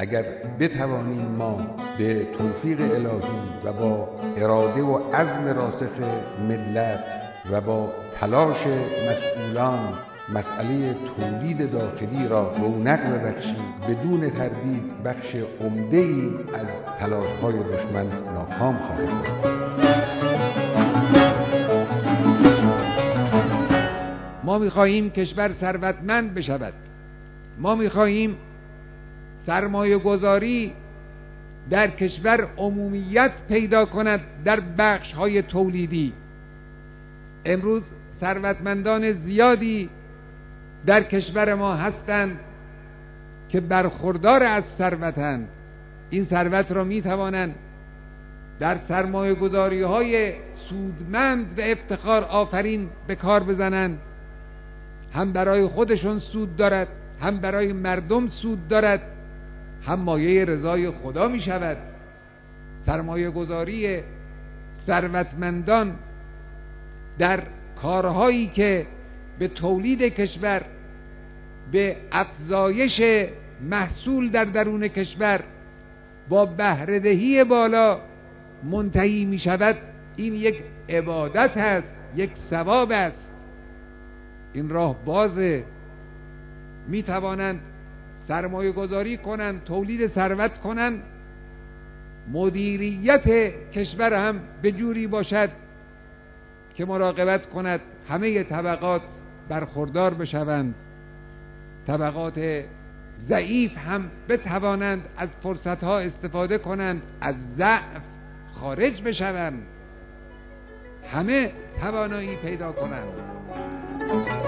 اگر بتوانیم ما به توفیق الهی و با اراده و عزم راسخ ملت و با تلاش مسئولان مسئله تولید داخلی را رونق ببخشیم، بدون تردید بخش عمده‌ای از تلاش‌های دشمن ناکام خواهد بود. ما می‌خواهیم کشور ثروتمند بشود. ما می‌خواهیم سرمایه گذاری در کشور عمومیت پیدا کند در بخش‌های تولیدی. امروز ثروتمندان زیادی در کشور ما هستند که برخوردار از ثروتند. این ثروت را می‌توانند در سرمایه گذاری‌های سودمند و افتخار آفرین به کار بزنند. هم برای خودشون سود دارد، هم برای مردم سود دارد، هم مایه رضای خدا می شود. سرمایه گذاری ثروتمندان در کارهایی که به تولید کشور، به افزایش محصول در درون کشور با بهره‌دهی بالا منتهی می شود، این یک عبادت است، یک ثواب است. این راه بازه. می توانند سرمایه گذاری کنند، تولید ثروت کنند، مدیریت کشور هم به جوری باشد که مراقبت کند همه طبقات برخوردار بشوند، طبقات ضعیف هم بتوانند از فرصتها استفاده کنند، از ضعف خارج بشوند، همه توانایی پیدا کنند.